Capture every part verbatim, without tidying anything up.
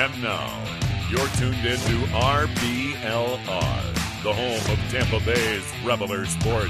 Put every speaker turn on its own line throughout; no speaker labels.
And now, you're tuned into R B L R, the home of Tampa Bay's Reveler Sports.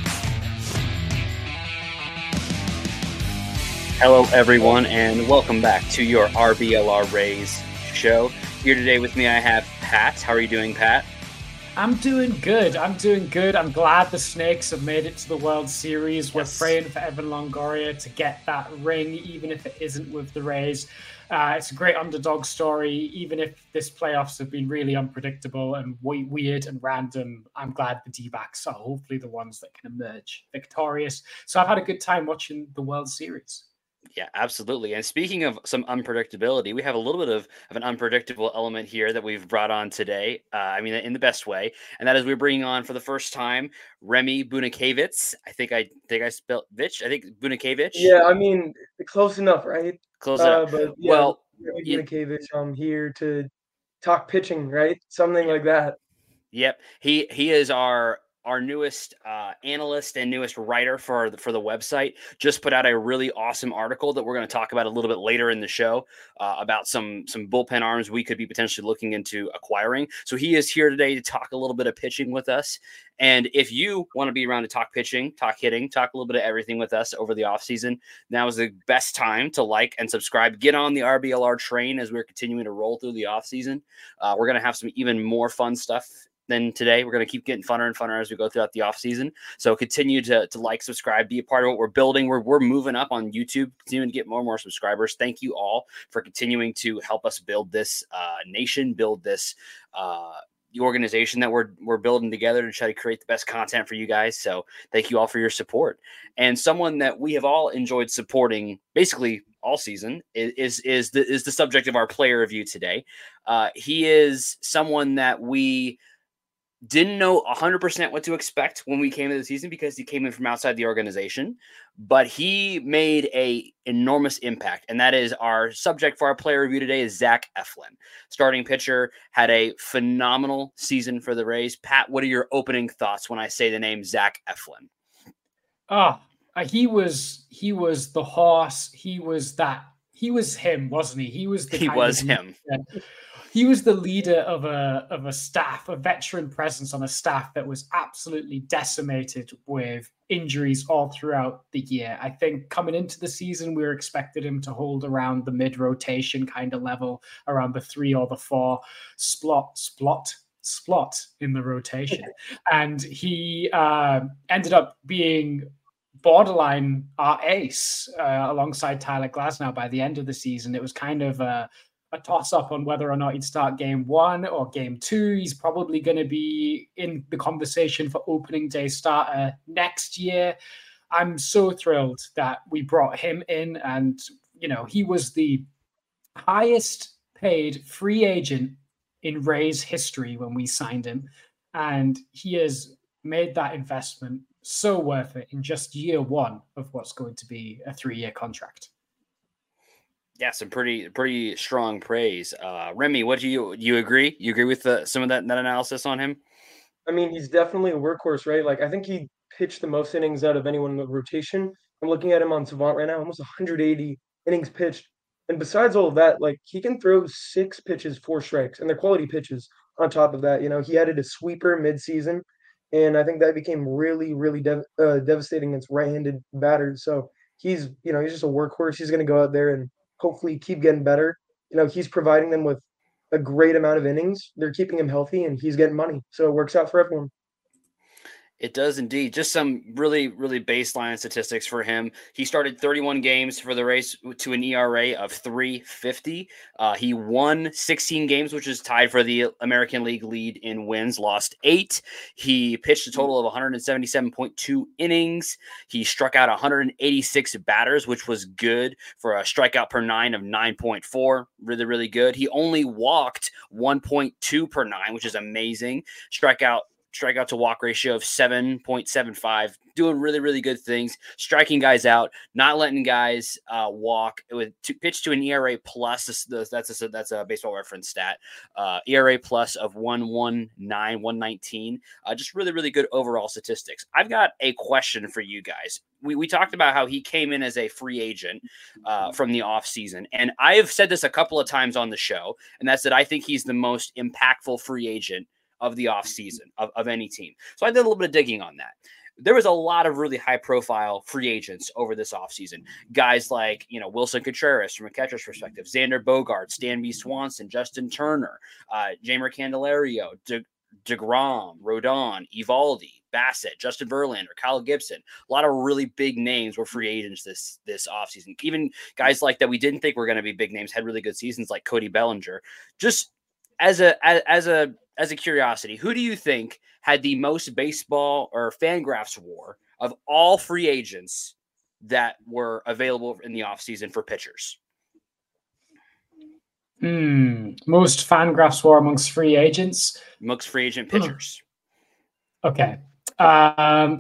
Hello, everyone, and welcome back to your R B L R Rays show. Here today with me, I have Pat. How are you doing, Pat?
I'm doing good. I'm doing good. I'm glad the Snakes have made it to the World Series. We're
Yes.
praying for Evan Longoria to get that ring, even if it isn't with the Rays. Uh, it's a great underdog story, even if this playoffs have been really unpredictable and we- weird and random. I'm glad the D-backs are hopefully the ones that can emerge victorious. So I've had a good time watching the World Series.
Yeah, absolutely. And speaking of some unpredictability, we have a little bit of, of an unpredictable element here that we've brought on today. Uh, I mean, in the best way. And that is we're bringing on for the first time Remy Bunikavich. I think I think I spelled Vich. I think Bunikavich.
Yeah, I mean, close enough, right?
Close it
Uh,
up.
but yeah,
Well,
Remy
you-
Bunikavich, I'm here to talk pitching, right? Something like that.
Yep, he he is our our newest uh, analyst and newest writer for the, for the website. Just put out a really awesome article that we're going to talk about a little bit later in the show uh, about some some bullpen arms we could be potentially looking into acquiring. So he is here today to talk a little bit of pitching with us. And if you want to be around to talk pitching, talk hitting, talk a little bit of everything with us over the offseason, now is the best time to like and subscribe. Get on the R B L R train as we're continuing to roll through the offseason. Uh, we're going to have some even more fun stuff than today. We're going to keep getting funner and funner as we go throughout the off season. So continue to, to like, subscribe, be a part of what we're building. We're, we're moving up on YouTube, continuing to get more and more subscribers. Thank you all for continuing to help us build this uh, nation, build this uh, the organization that we're, we're building together to try to create the best content for you guys. So thank you all for your support. And someone that we have all enjoyed supporting basically all season is, is, is the, is the subject of our player review today. Uh, he is someone that we didn't know one hundred percent what to expect when we came into the season because he came in from outside the organization, but he made a enormous impact. And that is our subject for our player review today is Zach Eflin. Starting pitcher, had a phenomenal season for the Rays. Pat, what are your opening thoughts when I say the name Zach Eflin?
Oh, uh, he was he was the horse. He was that. He was him, wasn't he? He was the
He
kind
was
of
him.
He was the leader of a of a staff, a veteran presence on a staff that was absolutely decimated with injuries all throughout the year. I think coming into the season, we were expected him to hold around the mid-rotation kind of level, around the three or the four splot, splot, splot in the rotation. And he uh, ended up being borderline our ace uh, alongside Tyler Glasnow by the end of the season. It was kind of a a toss-up on whether or not he'd start game one or game two. He's probably going to be in the conversation for opening day starter next year. I'm so thrilled that we brought him in, and you know, he was the highest paid free agent in Rays history when we signed him, and he has made that investment so worth it in just year one of what's going to be a three-year contract.
Yeah, some pretty pretty strong praise. Uh, Remy, what do you do you agree? You agree with the, some of that, that analysis on him?
I mean, he's definitely a workhorse, right? Like, I think he pitched the most innings out of anyone in the rotation. I'm looking at him on Savant right now, almost one hundred eighty innings pitched. And besides all of that, like, he can throw six pitches, four strikes, and they're quality pitches on top of that. You know, he added a sweeper midseason, and I think that became really, really dev- uh, devastating against right-handed batters. So he's, you know, he's just a workhorse. He's going to go out there and hopefully keep getting better. You know, he's providing them with a great amount of innings. They're keeping him healthy, and he's getting money. So it works out for everyone.
It does indeed. Just some really, really baseline statistics for him. He started thirty-one games for the Rays to an E R A of three fifty. Uh, he won sixteen games, which is tied for the American League lead in wins, lost eight. He pitched a total of one hundred seventy-seven point two innings. He struck out one hundred eighty-six batters, which was good for a strikeout per nine of nine point four. Really, really good. He only walked one point two per nine, which is amazing. Strikeout strikeout to walk ratio of seven point seven five, doing really, really good things, striking guys out, not letting guys uh, walk. With to pitch to an E R A plus. This, that's a, that's a baseball reference stat. Uh, E R A plus of one nineteen, one nineteen. Uh, just really, really good overall statistics. I've got a question for you guys. We, we talked about how he came in as a free agent uh, from the offseason. And I've said this a couple of times on the show, and that's that I think he's the most impactful free agent of the offseason of, of any team. So I did a little bit of digging on that. There was a lot of really high-profile free agents over this offseason. Guys like, you know, Wilson Contreras from a catcher's perspective, Xander Bogaerts, Dansby Swanson, Justin Turner, uh, Jeimer Candelario, De- DeGrom, Rodon, Eovaldi, Bassett, Justin Verlander, Kyle Gibson. A lot of really big names were free agents this this offseason. Even guys like that we didn't think were going to be big names had really good seasons, like Cody Bellinger. Just as a as, as a as a curiosity, who do you think had the most baseball or Fangraphs war of all free agents that were available in the offseason for pitchers?
Hmm. Most Fangraphs war amongst free agents?
Amongst free agent pitchers.
Okay. Um,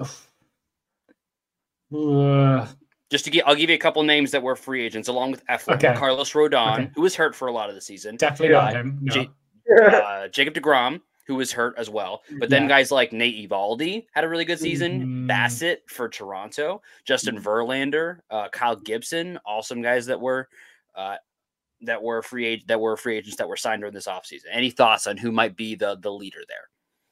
uh,
Just to get, I'll give you a couple names that were free agents along with Eflin.
Okay.
Carlos Rodon,
Okay.
who was hurt for a lot of the season.
definitely
Uh,
not him. No.
J- uh, Jacob DeGrom, who was hurt as well. But then
Yeah.
guys like Nate Eovaldi had a really good season.
Mhm.
Bassett for Toronto. Justin Verlander, uh, Kyle Gibson, all some guys that were uh, that were free agent that were free agents that were signed during this offseason. Any thoughts on who might be the the leader there?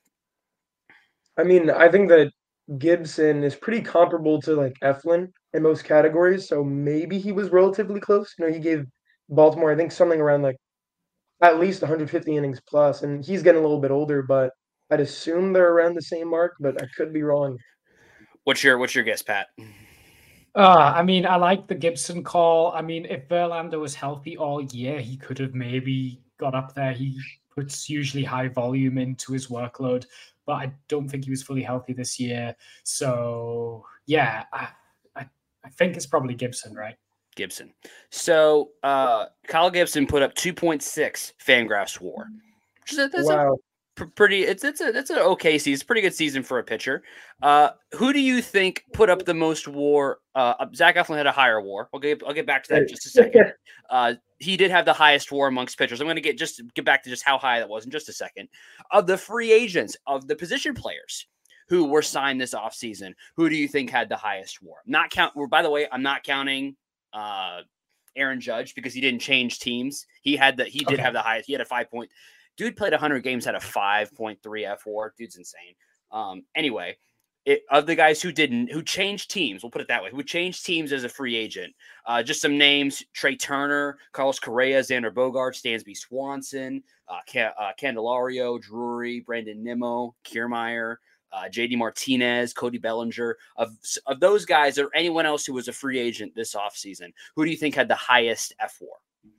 I mean, I think that Gibson is pretty comparable to like Eflin in most categories, so maybe he was relatively close. You know, he gave Baltimore, I think, something around like at least one hundred fifty innings plus, and he's getting a little bit older, but I'd assume they're around the same mark, but I could be wrong.
What's your what's your guess, Pat?
Uh, I mean, I like the Gibson call. I mean, if Verlander was healthy all year, he could have maybe got up there. He puts usually high volume into his workload, but I don't think he was fully healthy this year. So, yeah, I, I, I think it's probably Gibson, right?
Gibson. So uh, Kyle Gibson put up two point six Fangraphs WAR. Which is a, that's
Wow.
a pr- pretty. It's it's a that's an okay season. It's a pretty good season for a pitcher. Uh, who do you think put up the most WAR? Uh, Zach Eflin had a higher WAR. I'll get I'll get back to that in just a second. Uh, he did have the highest WAR amongst pitchers. I'm going to get just get back to just how high that was in just a second. Of the free agents, of the position players who were signed this offseason, who do you think had the highest WAR? Not count. By the way, I'm not counting uh Aaron Judge because he didn't change teams. He had the he did
Okay.
have the highest. He had a five point. Dude played one hundred games, had a five point three F WAR. Dude's insane. Um, anyway, it, of the guys who didn't who changed teams, we'll put it that way, who changed teams as a free agent. Uh, just some names: Trey Turner, Carlos Correa, Xander Bogaerts, Dansby Swanson, uh, Ca- uh, Candelario, Drury, Brandon Nimmo, Kiermaier. Uh, J D Martinez, Cody Bellinger, of of those guys, or anyone else who was a free agent this offseason, who do you think had the highest F WAR?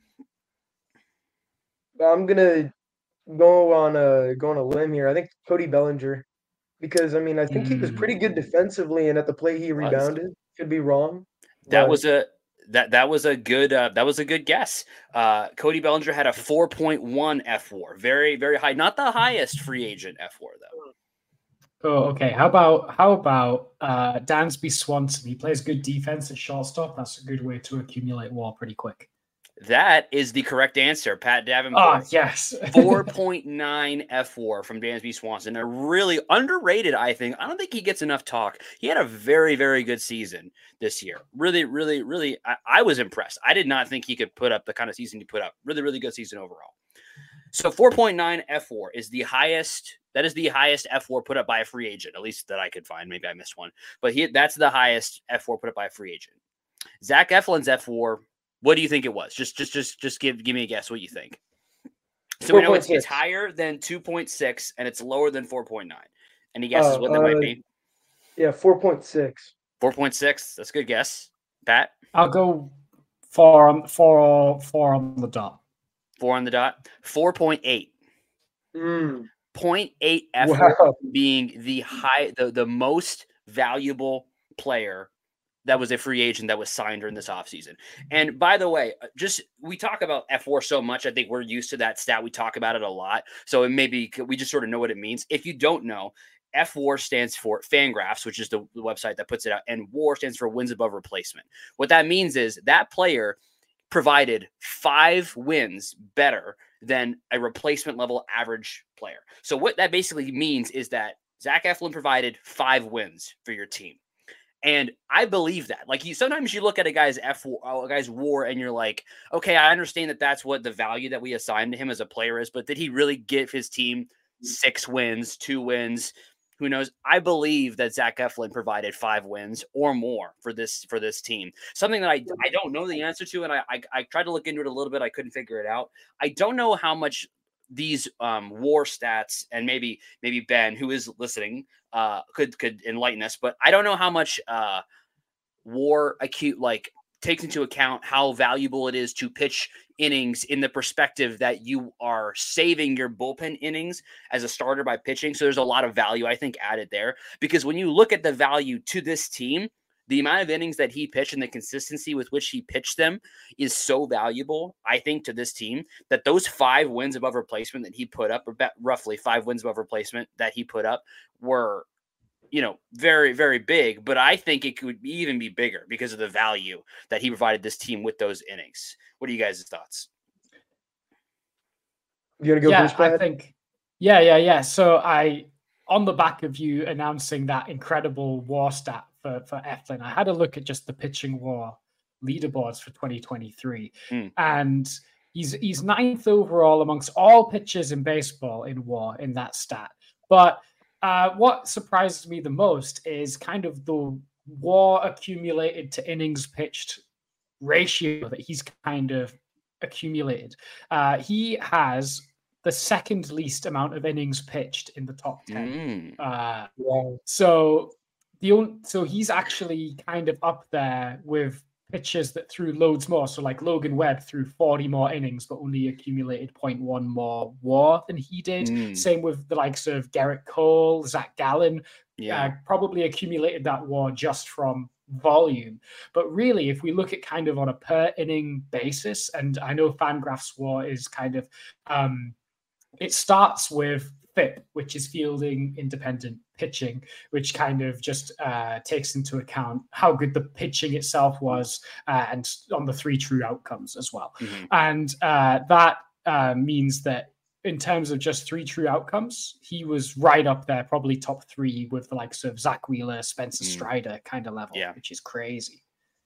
I'm gonna go on a go on a limb here. I think Cody Bellinger, because I mean I think he was pretty good defensively, and at the plate he
Was.
rebounded. Could be wrong.
That
but-
was a that that was a good uh, that was a good guess. Uh, Cody Bellinger had a four point one F WAR, very very high, not the highest free agent F WAR though.
Oh, okay. How about how about uh, Dansby Swanson? He plays good defense at shortstop. That's a good way to accumulate WAR pretty quick.
That is the correct answer, Pat Davenport.
Oh, yes.
four point nine F WAR from Dansby Swanson. A really underrated, I think. I don't think he gets enough talk. He had a very, very good season this year. Really, really, really, I, I was impressed. I did not think he could put up the kind of season he put up. Really, really good season overall. So four point nine F WAR is the highest. That is the highest F WAR put up by a free agent, at least that I could find. Maybe I missed one. But he, that's the highest F WAR put up by a free agent. Zach Eflin's F WAR, what do you think it was? Just just, just, just give, give me a guess what you think. So we know it's, it's higher than two point six and it's lower than four point nine. Any guesses
Uh,
what that
uh,
might be?
Yeah, four point six.
four point six. That's a good guess. Pat?
I'll go four on four four on the dot.
Four on the dot. four point eight.
Mm.
zero point eight F WAR
Wow.
being the high, the, the most valuable player that was a free agent that was signed during this offseason. And by the way, just we talk about F WAR so much. I think we're used to that stat. We talk about it a lot. So it maybe we just sort of know what it means. If you don't know, F WAR stands for Fangraphs, which is the, the website that puts it out, and WAR stands for wins above replacement. What that means is that player provided five wins better than a replacement level average player. So what that basically means is that Zach Eflin provided five wins for your team. And I believe that. Like, you, sometimes you look at a guy's F, a guy's WAR, and you're like, okay, I understand that that's what the value that we assign to him as a player is, but did he really give his team six wins, two wins? Who knows? I believe that Zach Eflin provided five wins or more for this for this team. Something that I I don't know the answer to, and I I, I tried to look into it a little bit. I couldn't figure it out. I don't know how much these um, WAR stats, and maybe maybe Ben, who is listening, uh, could could enlighten us. But I don't know how much uh, WAR acute like takes into account how valuable it is to pitch innings in the perspective that you are saving your bullpen innings as a starter by pitching. So there's a lot of value, I think, added there, because when you look at the value to this team, the amount of innings that he pitched and the consistency with which he pitched them is so valuable, I think, to this team, that those five wins above replacement that he put up, or roughly five wins above replacement that he put up, were, you know, very, very big. But I think it could even be bigger because of the value that he provided this team with those innings. What are you guys' thoughts?
You gonna go
yeah,
first, Brad?
I think, yeah, yeah, yeah. So I, on the back of you announcing that incredible WAR stat for, for Eflin, I had a look at just the pitching WAR leaderboards for twenty twenty-three. Mm. And he's he's ninth overall amongst all pitchers in baseball in WAR in that stat. But uh, what surprises me the most is kind of the WAR accumulated to innings pitched ratio that he's kind of accumulated. Uh, he has the second least amount of innings pitched in the top ten. Mm. Uh, wow. So the so he's actually kind of up there with pitchers that threw loads more. So like Logan Webb threw forty more innings, but only accumulated zero point one more WAR than he did. Mm. Same with the likes of Garrett Cole, Zach Gallen. Yeah, uh, probably accumulated that WAR just from volume. But really, if we look at kind of on a per inning basis, and I know Fangraphs WAR is kind of um, it starts with F I P, which is fielding independent pitching, which kind of just uh, takes into account how good the pitching itself was, uh, and on the three true outcomes as well. Mm-hmm. And uh, that uh, means that in terms of just three true outcomes, he was right up there, probably top three with the likes of Zach Wheeler, Spencer mm. Strider kind of level, yeah. which is crazy.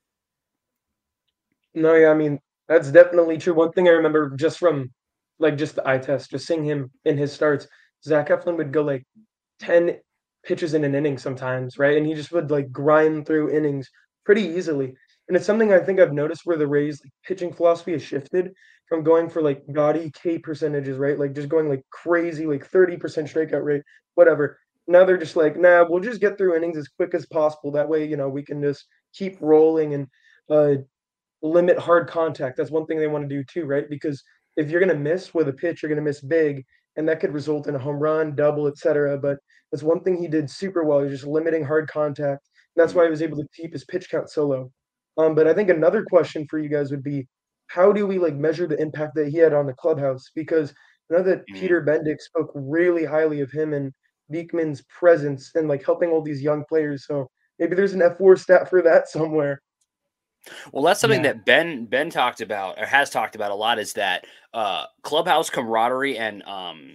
No, yeah, I mean, that's definitely true. One thing I remember just from like just the eye test, just seeing him in his starts, Zach Eflin would go like ten pitches in an inning sometimes, right? And he just would like grind through innings pretty easily. And it's something I think I've noticed where the Rays like, pitching philosophy has shifted from going for like gaudy K percentages, right? Like just going like crazy, like thirty percent strikeout rate, whatever. Now they're just like, nah, we'll just get through innings as quick as possible. That way, you know, we can just keep rolling and uh, limit hard contact. That's one thing they want to do too, right? Because if you're going to miss with a pitch, you're going to miss big, and that could result in a home run, double, et cetera. But that's one thing he did super well. He's just limiting hard contact. And that's why he was able to keep his pitch count so low. Um, but I think another question for you guys would be, how do we like measure the impact that he had on the clubhouse? Because I know that mm-hmm. Peter Bendick spoke really highly of him and Beekman's presence and like helping all these young players. So maybe there's an F four stat for that somewhere.
Well, that's something yeah. that Ben Ben talked about or has talked about a lot, is that uh, clubhouse camaraderie and um,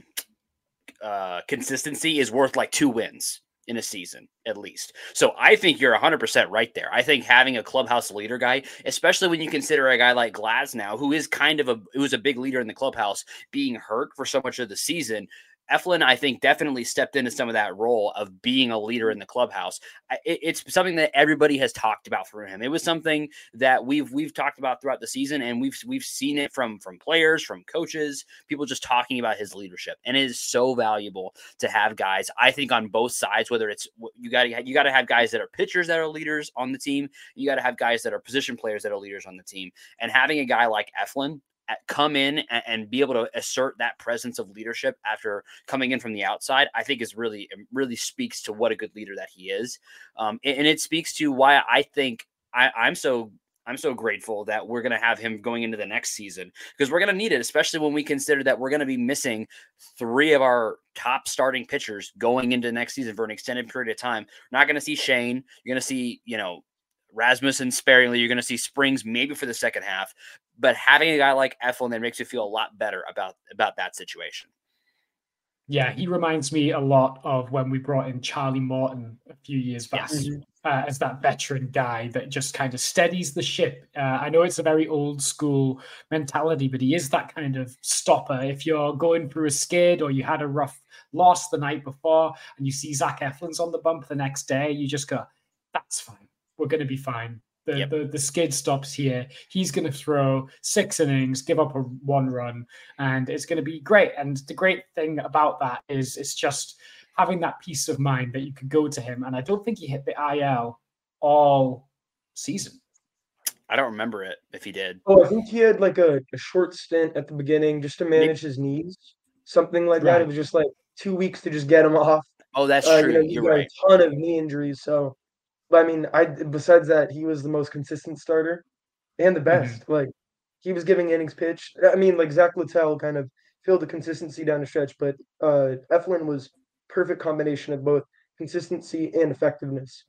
uh, consistency is worth like two wins in a season at least. So I think you're one hundred percent right there. I think having a clubhouse leader guy, especially when you consider a guy like Glasnow, who is kind of a who is a big leader in the clubhouse, being hurt for so much of the season. Eflin, I think, definitely stepped into some of that role of being a leader in the clubhouse. It, it's something that everybody has talked about for him. It was something that we've we've talked about throughout the season, and we've we've seen it from from players, from coaches, people just talking about his leadership. And it is so valuable to have guys, I think, on both sides. Whether it's you got to you got to have guys that are pitchers that are leaders on the team, you got to have guys that are position players that are leaders on the team, and having a guy like Eflin come in and, and be able to assert that presence of leadership after coming in from the outside, I think is really, really speaks to what a good leader that he is. Um, and, and it speaks to why I think I, I'm so I'm so grateful that we're going to have him going into the next season because we're going to need it, especially when we consider that we're going to be missing three of our top starting pitchers going into next season for an extended period of time. We're not going to see Shane. You're going to see, you know, Rasmussen sparingly. You're going to see Springs maybe for the second half, but having a guy like Eflin that makes you feel a lot better about, about that situation.
Yeah, he reminds me a lot of when we brought in Charlie Morton a few years back.
Yes.
Uh, as that veteran guy that just kind of steadies the ship. Uh, I know it's a very old school mentality, but he is that kind of stopper. If you're going through a skid or you had a rough loss the night before and you see Zach Eflin's on the bump the next day, you just go, that's fine. We're going to be fine. The, yep. the the skid stops here. He's going to throw six innings, give up a one run, and it's going to be great. And the great thing about that is it's just having that peace of mind that you could go to him. And I don't think he hit the I L all season.
I don't remember it if he did.
Oh, I think he had like a, a short stint at the beginning just to manage his knees, something like right. that. It was just like two weeks to just get him off.
Oh, that's
uh,
true.
You know,
You're
got
right.
A ton of knee injuries. So, but I mean, I besides that, he was the most consistent starter and the best. Mm-hmm. Like he was giving innings pitched. I mean, like Zach Littell kind of filled the consistency down the stretch, but uh, Eflin was perfect combination of both consistency and effectiveness.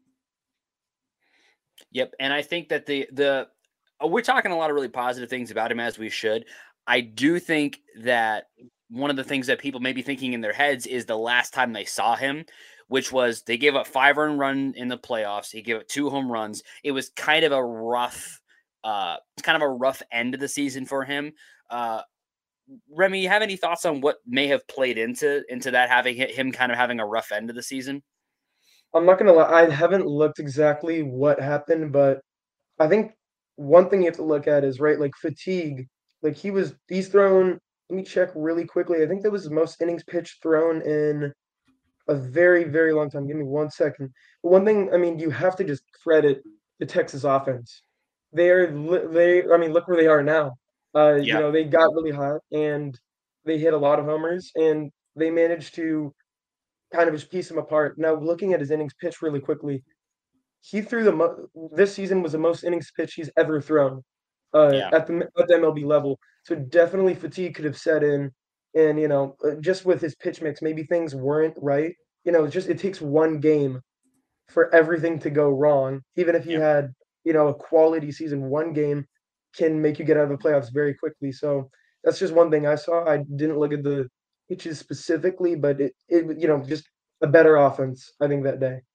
Yep, and I think that the the we're talking a lot of really positive things about him, as we should. I do think that one of the things that people may be thinking in their heads is the last time they saw him, which was they gave up five earned run in the playoffs. He gave up two home runs. It was kind of a rough, uh, it's kind of a rough end of the season for him. Uh, Remy, you have any thoughts on what may have played into into that, having him kind of having a rough end of the season?
I'm not gonna lie, I haven't looked exactly what happened, but I think one thing you have to look at is right, like fatigue. Like he was, he's thrown. Let me check really quickly. I think that was the most innings pitched thrown in a very, very long time. Give me one second. But one thing, I mean, you have to just credit the Texas offense. They are, they. I mean, look where they are now. Uh, yeah. You know, they got really hot and they hit a lot of homers and they managed to kind of just piece him apart. Now, looking at his innings pitched really quickly, he threw the mo- this season was the most innings pitched he's ever thrown uh, yeah. at the at the M L B level. So definitely fatigue could have set in, and you know, just with his pitch mix, maybe things weren't right. You know, it's just it takes one game for everything to go wrong. Even if you yeah. had you know a quality season, one game can make you get out of the playoffs very quickly. So that's just one thing I saw. I didn't look at the pitches specifically, but it, it you know just a better offense, I think, that day.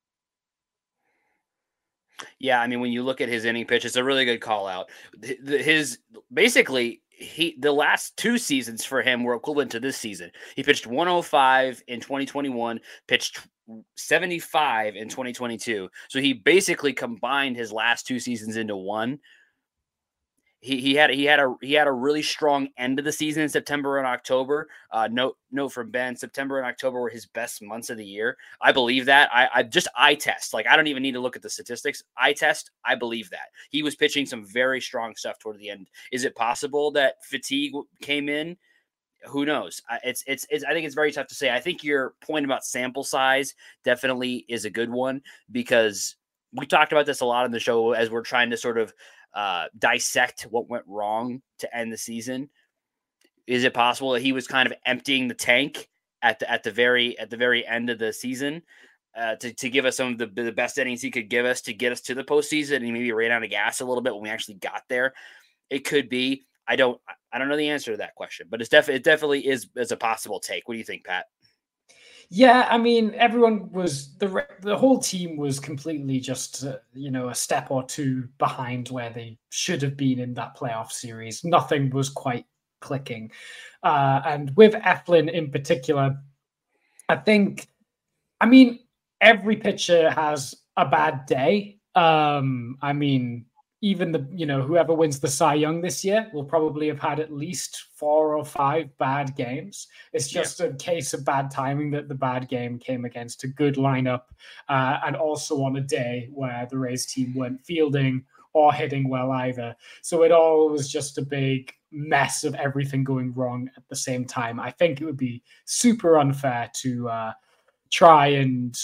Yeah, I mean, when you look at his inning pitch, it's a really good call out. His basically he the last two seasons for him were equivalent to this season. He pitched one oh five in twenty twenty-one, pitched seventy-five in twenty twenty-two. So he basically combined his last two seasons into one. He he had he had a he had a really strong end of the season in September and October. Uh, note note from Ben: September and October were his best months of the year. I believe that. I, I just eye test. Like I don't even need to look at the statistics. Eye test. I believe that he was pitching some very strong stuff toward the end. Is it possible that fatigue came in? Who knows? It's it's it's. I think it's very tough to say. I think your point about sample size definitely is a good one because we talked about this a lot on the show as we're trying to sort of. Uh, dissect what went wrong to end the season. Is it possible that he was kind of emptying the tank at the at the very at the very end of the season uh, to to give us some of the, the best innings he could give us to get us to the postseason, and he maybe ran out of gas a little bit when we actually got there? It could be. I don't I don't know the answer to that question, but it's definitely it definitely is is a possible take. What do you think, Pat?
Yeah, I mean, everyone was the the whole team was completely just uh, you know a step or two behind where they should have been in that playoff series. Nothing was quite clicking, uh, and with Eflin in particular, I think, I mean, every pitcher has a bad day. Um, I mean, even the you know whoever wins the Cy Young this year will probably have had at least four or five bad games. It's just yeah. a case of bad timing that the bad game came against a good lineup, uh, and also on a day where the Rays team weren't fielding or hitting well either. So it all was just a big mess of everything going wrong at the same time. I think it would be super unfair to uh, try and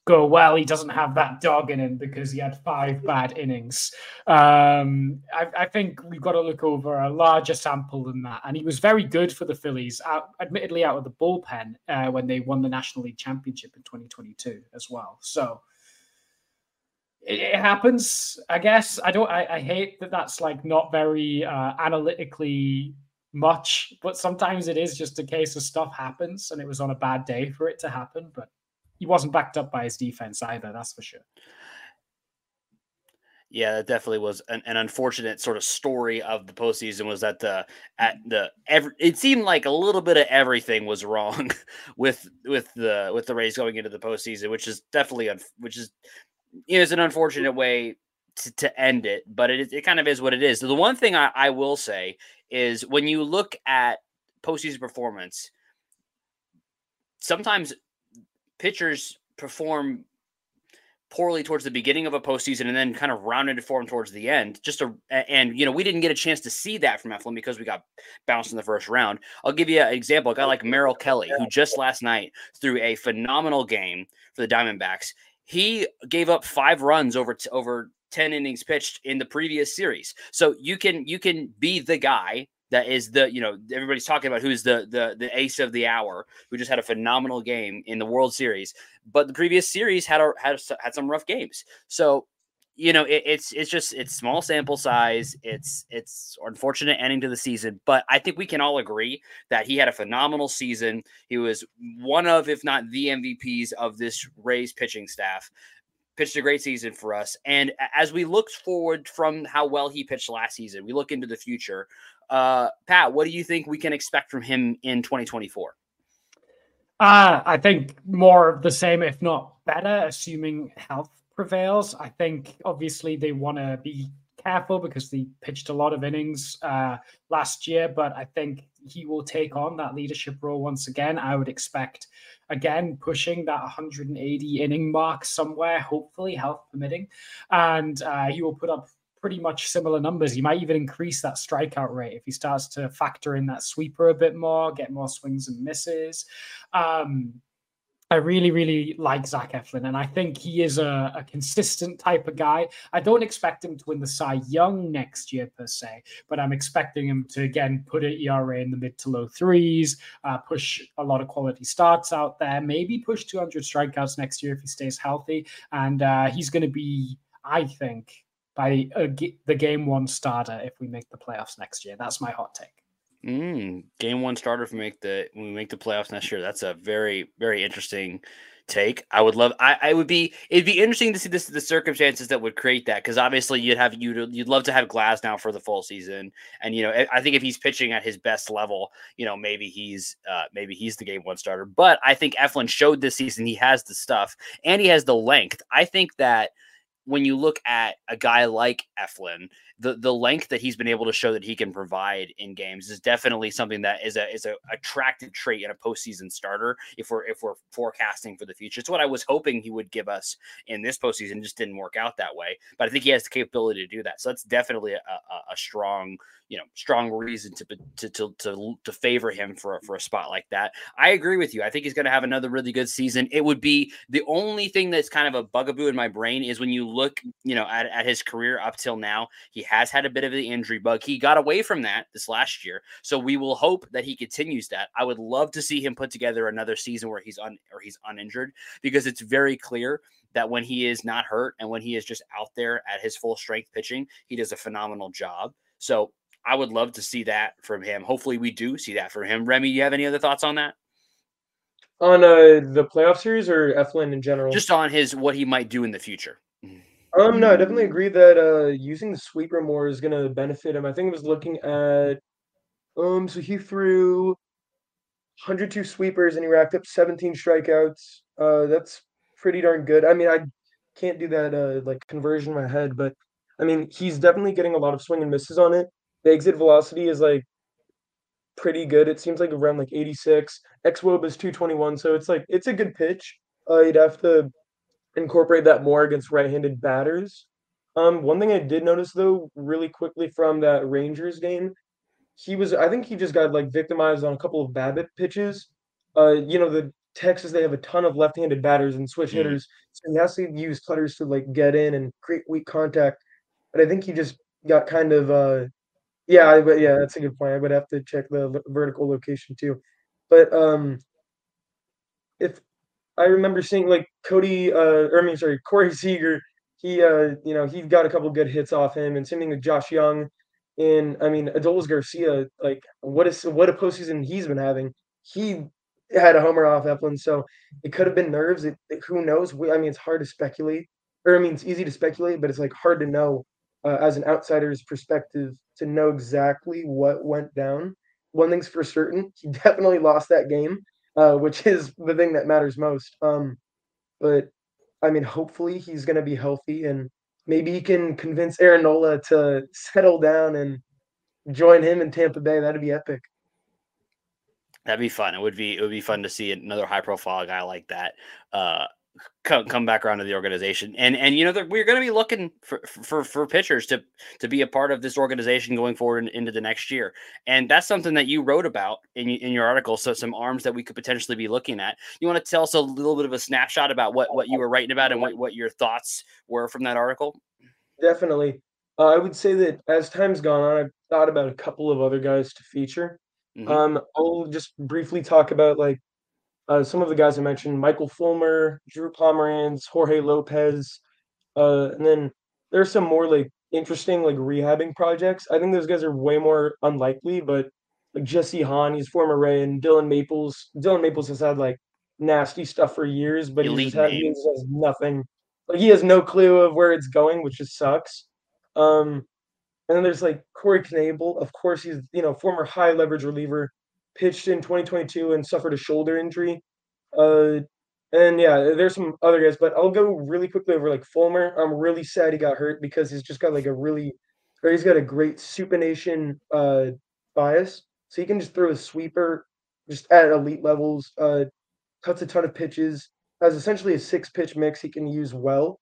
go well. He doesn't have that dog in him because he had five bad innings. Um, I, I think we've got to look over a larger sample than that. And he was very good for the Phillies, out, admittedly out of the bullpen uh, when they won the National League Championship in twenty twenty-two as well. So it, it happens, I guess. I don't. I, I hate that that's like not very uh, analytically much, but sometimes it is just a case of stuff happens, and it was on a bad day for it to happen. But he wasn't backed up by his defense either, that's for sure.
Yeah, that definitely was an, an unfortunate sort of story of the postseason. Was that the at the every, it seemed like a little bit of everything was wrong with with the with the Rays going into the postseason, which is definitely un, which is you know, it's an unfortunate way to, to end it, but it it kind of is what it is. So the one thing I, I will say is when you look at postseason performance, sometimes pitchers perform poorly towards the beginning of a postseason and then kind of round into form towards the end. Just a, and, you know, we didn't get a chance to see that from Eflin because we got bounced in the first round. I'll give you an example. A guy like Merrill Kelly, who just last night threw a phenomenal game for the Diamondbacks. He gave up five runs over, t- over ten innings pitched in the previous series. So you can, you can be the guy that is the, you know, everybody's talking about who's the the the ace of the hour, who just had a phenomenal game in the World Series. But the previous series had a, had had some rough games. So, you know, it, it's it's just it's small sample size. It's it's unfortunate ending to the season, but I think we can all agree that he had a phenomenal season. He was one of, if not the M V Ps of this Rays pitching staff. Pitched a great season for us. And as we look forward from how well he pitched last season, we look into the future. Uh, Pat, what do you think we can expect from him in twenty twenty-four?
Uh, I think more of the same, if not better, assuming health prevails. I think obviously they want to be careful because they pitched a lot of innings uh, last year, but I think he will take on that leadership role once again. I would expect, again, pushing that one hundred eighty inning mark somewhere, hopefully health permitting, and uh, he will put up pretty much similar numbers. He might even increase that strikeout rate if he starts to factor in that sweeper a bit more, get more swings and misses. Um, I really, really like Zach Eflin, and I think he is a, a consistent type of guy. I don't expect him to win the Cy Young next year per se, but I'm expecting him to, again, put an E R A in the mid to low threes, uh, push a lot of quality starts out there, maybe push two hundred strikeouts next year if he stays healthy. And uh, he's going to be, I think, by a, the game one starter if we make the playoffs next year. That's my hot take.
Mm, game one starter if we make the when we make the playoffs next year. That's a very, very interesting take. I would love. I, I would be. It'd be interesting to see this the circumstances that would create that, because obviously you'd have you you'd love to have Glass now for the full season, and you know I think if he's pitching at his best level, you know maybe he's uh, maybe he's the game one starter. But I think Eflin showed this season he has the stuff and he has the length. I think that when you look at a guy like Eflin, the, the length that he's been able to show that he can provide in games is definitely something that is a is a attractive trait in a postseason starter. If we're if we're forecasting for the future, it's what I was hoping he would give us in this postseason. It just didn't work out that way, but I think he has the capability to do that. So that's definitely a, a, a strong you know strong reason to to to to, to favor him for for a spot like that. I agree with you. I think he's going to have another really good season. It would be the only thing that's kind of a bugaboo in my brain is when you look you know at, at his career up till now, he has had a bit of the injury bug. He got away from that this last year, so we will hope that he continues that. I would love to see him put together another season where he's un or he's uninjured, because it's very clear that when he is not hurt and when he is just out there at his full strength pitching, he does a phenomenal job. So I would love to see that from him. Hopefully we do see that from him. Remy, you have any other thoughts on that?
On uh, the playoff series or Eflin in general?
Just on his what he might do in the future.
Um, no, I definitely agree that uh, using the sweeper more is going to benefit him. I think I was looking at, um, so he threw one hundred two sweepers and he racked up seventeen strikeouts. Uh, that's pretty darn good. I mean, I can't do that uh, like conversion in my head, but I mean, he's definitely getting a lot of swing and misses on it. The exit velocity is like pretty good. It seems like around like eighty-six. X-W O B is two twenty-one, so it's like it's a good pitch. Uh, you'd have to incorporate that more against right-handed batters. Um, one thing I did notice though, really quickly from that Rangers game, he was I think he just got like victimized on a couple of BABIP pitches. Uh, you know, the Texas, they have a ton of left-handed batters and switch
Mm.
hitters, so he has to use cutters to like get in and create weak contact. But I think he just got kind of uh, yeah, I, but yeah, that's a good point. I would have to check the v- vertical location too. But um, if I remember seeing like Cody, uh, or I mean, sorry, Corey Seager. He, uh, you know, he got a couple good hits off him, and same thing with Josh Young. And I mean, Adolis Garcia, like what is what a postseason he's been having. He had a homer off Eflin, so it could have been nerves. It, it- who knows? We, I mean, it's hard to speculate, or I mean, it's easy to speculate, but it's like hard to know uh, as an outsider's perspective to know exactly what went down. One thing's for certain: he definitely lost that game, uh, which is the thing that matters most. Um, but I mean, hopefully he's going to be healthy and maybe he can convince Aaron Nola to settle down and join him in Tampa Bay. That'd be epic.
That'd be fun. It would be it would be fun to see another high profile guy like that uh, come come back around to the organization. And and you know that we're going to be looking for, for for pitchers to to be a part of this organization going forward in, into the next year. And that's something that you wrote about in in your article. So some arms that we could potentially be looking at. You want to tell us a little bit of a snapshot about what what you were writing about and what what your thoughts were from that article?
Definitely. Uh, I would say that as time's gone on, I've thought about a couple of other guys to feature.
Mm-hmm.
Um, I'll just briefly talk about like uh, some of the guys I mentioned: Michael Fulmer, Drew Pomeranz, Jorge Lopez, uh, and then there's some more like interesting like rehabbing projects. I think those guys are way more unlikely, but like Jesse Hahn, he's former Ray, and Dylan Maples. Dylan Maples has had like nasty stuff for years, but he just
Elite
had he
name.
just has nothing. Like he has no clue of where it's going, which just sucks. Um, and then there's like Corey Knable. Of course, he's you know former high leverage reliever, pitched in twenty twenty-two and suffered a shoulder injury. Uh, and yeah, there's some other guys, but I'll go really quickly over like Fulmer. I'm really sad he got hurt because he's just got like a really, or he's got a great supination uh bias, so he can just throw a sweeper just at elite levels. Uh, cuts a ton of pitches. Has essentially a six pitch mix he can use well.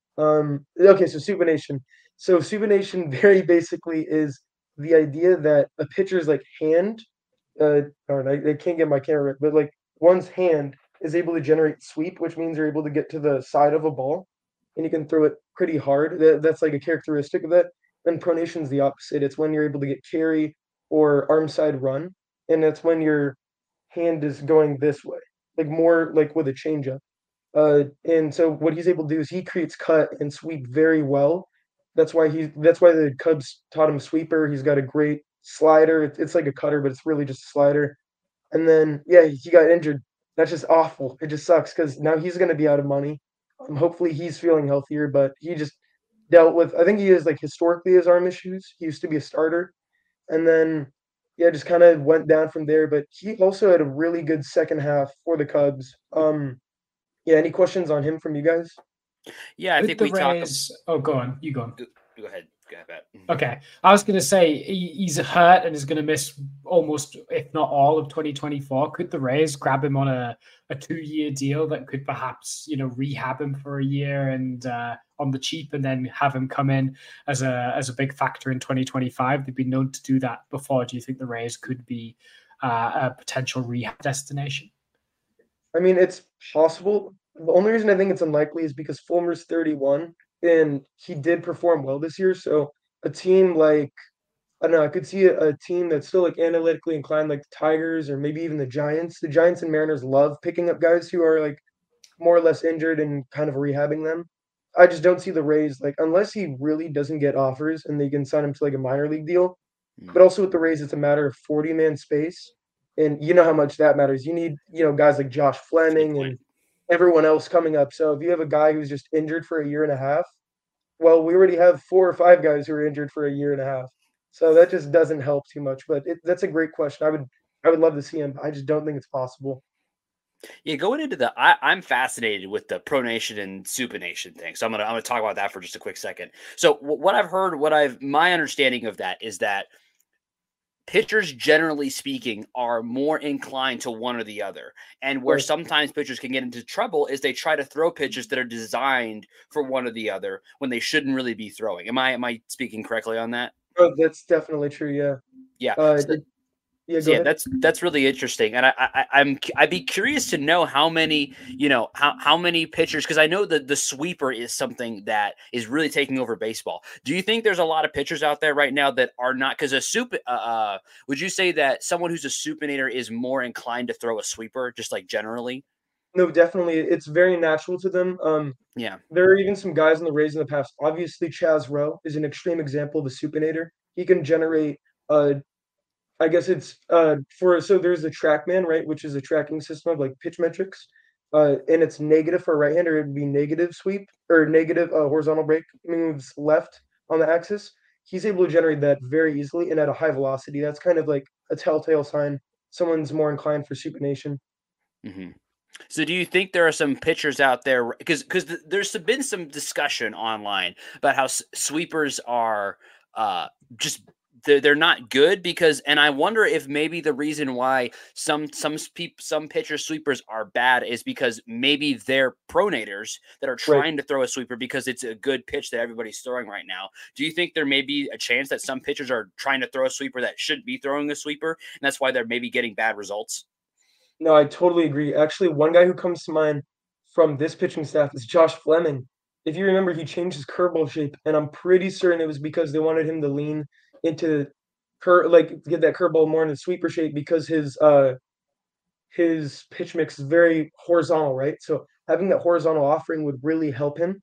Um, okay, so supination. So supination very basically is the idea that a pitcher's like hand, uh, darn, I, I can't get my camera right, but like one's hand is able to generate sweep, which means you're able to get to the side of a ball and you can throw it pretty hard. That, that's like a characteristic of that. And pronation's the opposite. It's when you're able to get carry or arm side run, and that's when your hand is going this way, like more like with a changeup. Uh, and so what he's able to do is he creates cut and sweep very well. That's why he. That's why the Cubs taught him sweeper. He's got a great slider. It's, it's like a cutter, but it's really just a slider. And then yeah, he got injured. That's just awful. It just sucks because now he's going to be out of money. Um, hopefully he's feeling healthier, but he just dealt with. I think he has like historically his arm issues. He used to be a starter, and then yeah, just kind of went down from there. But he also had a really good second half for the Cubs. Um, yeah, any questions on him from you guys?
Yeah, I
With
think
the
we talk.
Rays, oh, go on. You go on.
Go ahead. Go ahead, Pat.
Okay. I was going to say he, he's hurt and is going to miss almost, if not all, of twenty twenty-four. Could the Rays grab him on a, a two-year deal that could perhaps, you know, rehab him for a year and uh, on the cheap and then have him come in as a as a big factor in twenty twenty-five? They've been known to do that before. Do you think the Rays could be uh, a potential rehab destination?
I mean, it's possible. The only reason I think it's unlikely is because Fulmer's thirty-one and he did perform well this year. So a team like, I don't know, I could see a, a team that's still like analytically inclined, like the Tigers or maybe even the Giants. The Giants and Mariners love picking up guys who are like more or less injured and kind of rehabbing them. I just don't see the Rays, like, unless he really doesn't get offers and they can sign him to like a minor league deal. But also with the Rays, it's a matter of forty man space. And you know how much that matters. You need, you know, guys like Josh Fleming and everyone else coming up. So if you have a guy who's just injured for a year and a half, well, we already have four or five guys who are injured for a year and a half. So that just doesn't help too much. But it, that's a great question. I would I would love to see him. I just don't think it's possible.
Yeah, going into the, I, I'm fascinated with the pronation and supination thing. So I'm gonna I'm gonna talk about that for just a quick second. So w- what I've heard, what I've my understanding of that is that pitchers, generally speaking, are more inclined to one or the other. And where
Right.
sometimes pitchers can get into trouble is they try to throw pitches that are designed for one or the other when they shouldn't really be throwing. Am I am I speaking correctly on that?
Oh, that's definitely true. Yeah.
Yeah.
Uh,
So,
it, Yeah,
So
go
yeah,
ahead.
that's that's really interesting, and I, I I'm I'd be curious to know how many you know how how many pitchers, because I know that the sweeper is something that is really taking over baseball. Do you think there's a lot of pitchers out there right now that are not, because a soup? Uh, uh, would you say that someone who's a supinator is more inclined to throw a sweeper, just like generally?
No, definitely, it's very natural to them. Um,
Yeah.
there are even some guys in the Rays in the past. Obviously, Chaz Rowe is an extreme example of a supinator. He can generate, uh, I guess it's uh for so there's the TrackMan, right, which is a tracking system of like pitch metrics. Uh, and it's negative for a right-hander, it'd be negative sweep or negative uh, horizontal break moves left on the axis. He's able to generate that very easily and at a high velocity. That's kind of like a telltale sign someone's more inclined for supination.
hmm So, do you think there are some pitchers out there? Because because th- there's been some discussion online about how s- sweepers are uh, just they're, they're not good, because, and I wonder if maybe the reason why some some peop, some pitcher sweepers are bad is because maybe they're pronators that are
Right.
trying to throw a sweeper because it's a good pitch that everybody's throwing right now. Do you think there may be a chance that some pitchers are trying to throw a sweeper that shouldn't be throwing a sweeper, and that's why they're maybe getting bad results?
No, I totally agree. Actually, one guy who comes to mind from this pitching staff is Josh Fleming. If you remember, he changed his curveball shape, and I'm pretty certain it was because they wanted him to lean into cur like get that curveball more in the sweeper shape because his uh his pitch mix is very horizontal, right? So having that horizontal offering would really help him.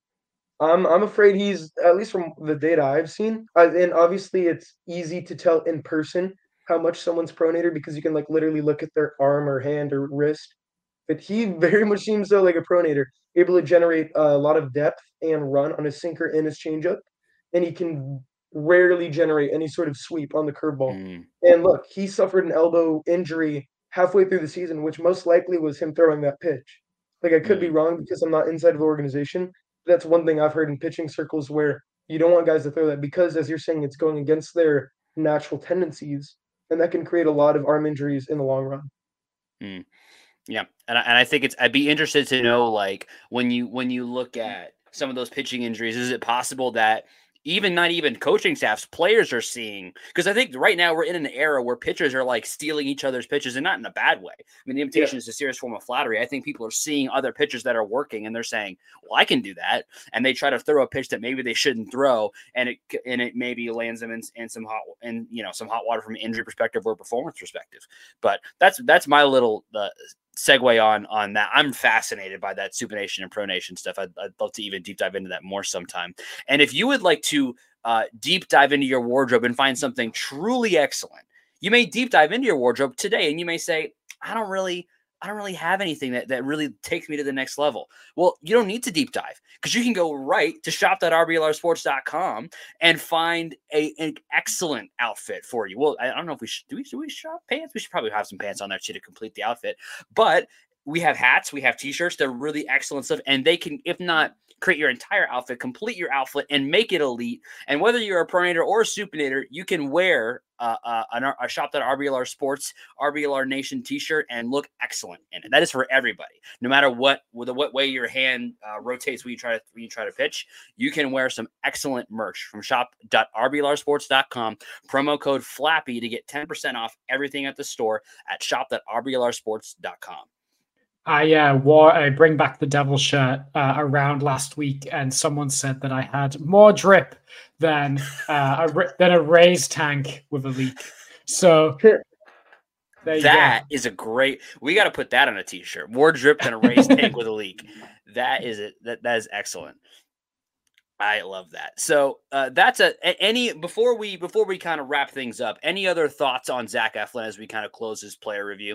I'm I'm afraid he's, at least from the data I've seen, uh, and obviously it's easy to tell in person how much someone's pronator because you can like literally look at their arm or hand or wrist. But he very much seems though like a pronator, able to generate a lot of depth and run on his sinker and his changeup, and he can rarely generate any sort of sweep on the curveball.
Mm,
And look, he suffered an elbow injury halfway through the season, which most likely was him throwing that pitch. Like I could be
mm.
wrong because I'm not inside of the organization. That's one thing I've heard in pitching circles where you don't want guys to throw that because, as you're saying, it's going against their natural tendencies, and that can create a lot of arm injuries in the long run.
Mm. Yeah, and I, and I think it's. I'd be interested to know, like, when you when you look at some of those pitching injuries, is it possible that even not even coaching staffs, players are seeing? Because I think right now we're in an era where pitchers are like stealing each other's pitches, and not in a bad way. I mean, the
Yeah,
imitation is a serious form of flattery. I think people are seeing other pitchers that are working, and they're saying, "Well, I can do that," and they try to throw a pitch that maybe they shouldn't throw, and it and it maybe lands them in, in some hot and you know some hot water from an injury perspective or performance perspective. But that's that's my little uh, segue on on that. I'm fascinated by that supination and pronation stuff. I'd, I'd love to even deep dive into that more sometime. And if you would like to uh, deep dive into your wardrobe and find something truly excellent, you may deep dive into your wardrobe today, and you may say, I don't really I don't really have anything that, that really takes me to the next level. Well, you don't need to deep dive, because you can go right to shop dot r b l r sports dot com and find a, an excellent outfit for you. Well, I don't know if we should do we, should we shop pants? We should probably have some pants on there too to complete the outfit. But we have hats, we have t-shirts. They're really excellent stuff. And they can, if not create your entire outfit, complete your outfit and make it elite. And whether you're a pronator or a supinator, you can wear uh, uh, an, a shop dot r b l r sports R B L R Nation t-shirt and look excellent in it. That is for everybody. No matter what, what way your hand uh, rotates when you try to when you try to pitch, you can wear some excellent merch from shop dot r b l r sports dot com. Promo code FLAPPY to get ten percent off everything at the store at shop dot r b l r sports dot com.
I uh, wore a Bring Back the Devil shirt uh, around last week, and someone said that I had more drip than uh, a than a Rays tank with a leak. So there
that is a great. We got to put that on a t-shirt. More drip than a Rays tank with a leak. That is it. That that is excellent. I love that. So uh, that's a any before we before we kind of wrap things up. Any other thoughts on Zach Eflin as we kind of close his player review?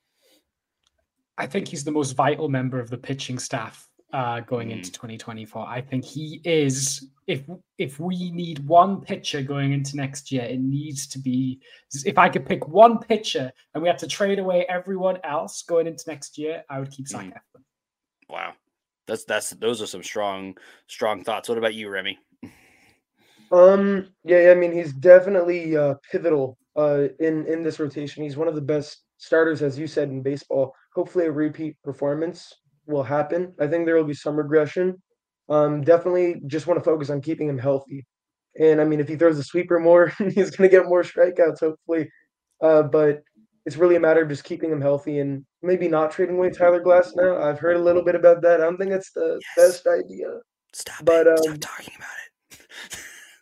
I think he's the most vital member of the pitching staff uh, going
Mm.
into twenty twenty-four. I think he is. If if we need one pitcher going into next year, it needs to be. If I could pick one pitcher and we had to trade away everyone else going into next year, I would keep Zach
Mm.
Eflin.
Wow, that's that's those are some strong strong thoughts. What about you, Remy?
Um, yeah, yeah, I mean, he's definitely uh, pivotal uh, in in this rotation. He's one of the best starters, as you said, in baseball. Hopefully, a repeat performance will happen. I think there will be some regression. Um, definitely, just want to focus on keeping him healthy. And I mean, if he throws the sweeper more, he's going to get more strikeouts. Hopefully, Uh, but it's really a matter of just keeping him healthy and maybe not trading away Tyler Glasnow. I've heard a little bit about that. I don't think that's the
Yes.
best idea.
Stop
But,
it.
um,
Stop talking about it.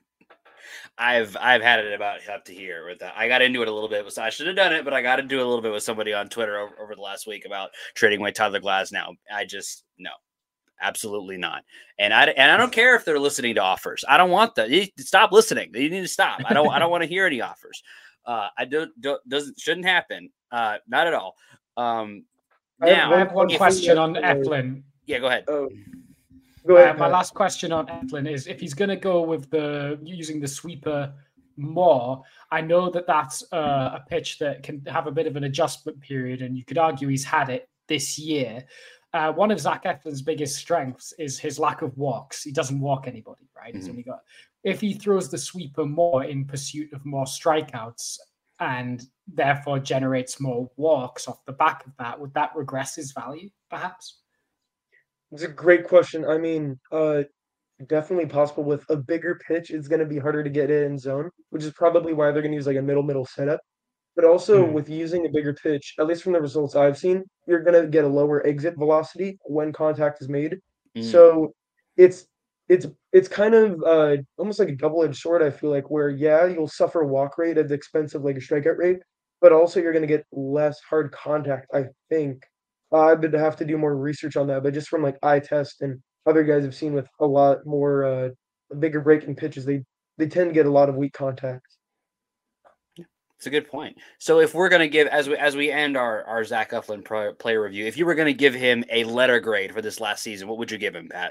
I've I've had it about up to here with that. I got into it a little bit. With, I should have done it, but I got into it a little bit with somebody on Twitter over, over the last week about trading away Tyler Glasnow. I just no, absolutely not. And I and I don't care if they're listening to offers. I don't want that. You stop listening. You need to stop. I don't I don't want to hear any offers. Uh, I don't, don't doesn't shouldn't happen. Uh, not at all. Um,
I have
now
I have one
If
question
we-
on Eflin.
yeah, go ahead.
Oh, go ahead.
Uh, my
Pat.
last question on Eflin is if he's going to go with the using the sweeper more. I know that that's uh, a pitch that can have a bit of an adjustment period, and you could argue he's had it this year. Uh, one of Zach Eflin's biggest strengths is his lack of walks. He doesn't walk anybody, right? He's
Mhm.
only got. If he throws the sweeper more in pursuit of more strikeouts and therefore generates more walks off the back of that, would that regress his value, perhaps?
It's a great question. I mean, uh, definitely possible with a bigger pitch. It's going to be harder to get it in zone, which is probably why they're going to use like a middle middle setup. But also
Hmm.
with using a bigger pitch, at least from the results I've seen, you're going to get a lower exit velocity when contact is made.
Mm.
So it's it's it's kind of uh, almost like a double-edged sword. I feel like where yeah, you'll suffer walk rate at the expense of like a strikeout rate, but also you're going to get less hard contact. I think uh, I would have to do more research on that, but just from like eye test and other guys have seen with a lot more uh, bigger breaking pitches, they they tend to get a lot of weak contact.
It's a good point. So if we're going to give, as we as we end our, our Zach Eflin pro, player review, if you were going to give him a letter grade for this last season, what would you give him, Pat?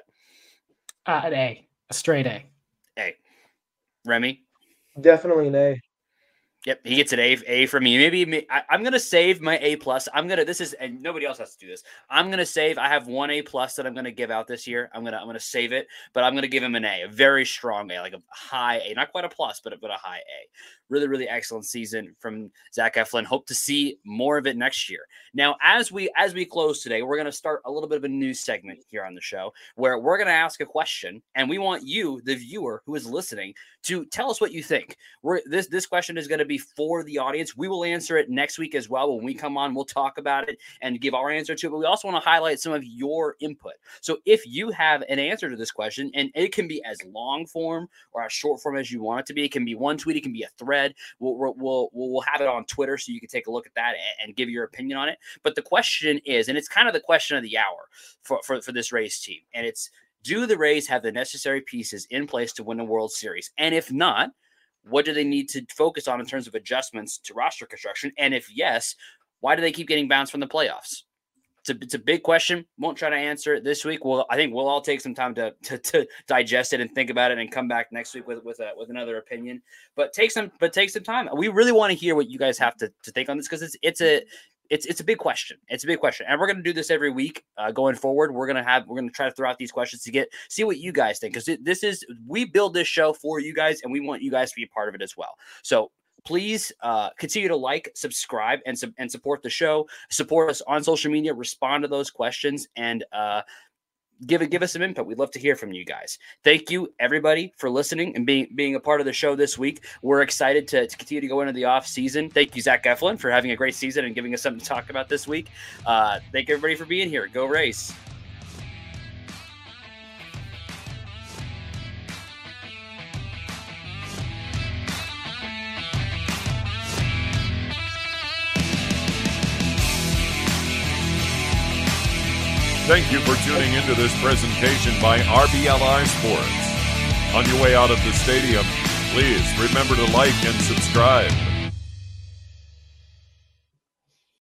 Uh, an A, a straight A.
A. Remy?
Definitely an A.
Yep, he gets an A, A from me. Maybe I, I'm gonna save my A plus. I'm gonna. This is, and nobody else has to do this. I'm gonna save. I have one A plus that I'm gonna give out this year. I'm gonna. I'm gonna save it, but I'm gonna give him an A, a very strong A, like a high A, not quite a plus, but a, but a high A. Really, really excellent season from Zach Eflin. Hope to see more of it next year. Now, as we as we close today, we're gonna start a little bit of a new segment here on the show where we're gonna ask a question, and we want you, the viewer who is listening, to tell us what you think. We're this this question is gonna be for the audience. We will answer it next week as well. When we come on, we'll talk about it and give our answer to it. But we also want to highlight some of your input. So if you have an answer to this question, and it can be as long form or as short form as you want it to be, it can be one tweet, it can be a thread. We'll we'll we'll, we'll have it on Twitter so you can take a look at that and, and give your opinion on it. But the question is, and it's kind of the question of the hour for for, for this Rays team, and it's, do the Rays have the necessary pieces in place to win a World Series? And if not, what do they need to focus on in terms of adjustments to roster construction? And if yes, why do they keep getting bounced from the playoffs? It's a, it's a big question. Won't try to answer it this week. Well, I think we'll all take some time to, to, to digest it and think about it and come back next week with, with, a, with another opinion. But take some but take some time. We really want to hear what you guys have to, to think on this, because it's it's a It's it's a big question. It's a big question, and we're going to do this every week uh, going forward. We're going to have we're going to try to throw out these questions to get see what you guys think, because this is we build this show for you guys, and we want you guys to be a part of it as well. So please uh, continue to like, subscribe, and and support the show. Support us on social media. Respond to those questions, and uh, give it give us some input. We'd love to hear from you guys. Thank you everybody for listening and being being a part of the show this week. We're excited to, to continue to go into the off season. Thank you, Zach Eflin, for having a great season and giving us something to talk about this week. Uh, thank everybody for being here. Go Rays.
Thank you for tuning into this presentation by R B L R Sports. On your way out of the stadium, please remember to like and subscribe.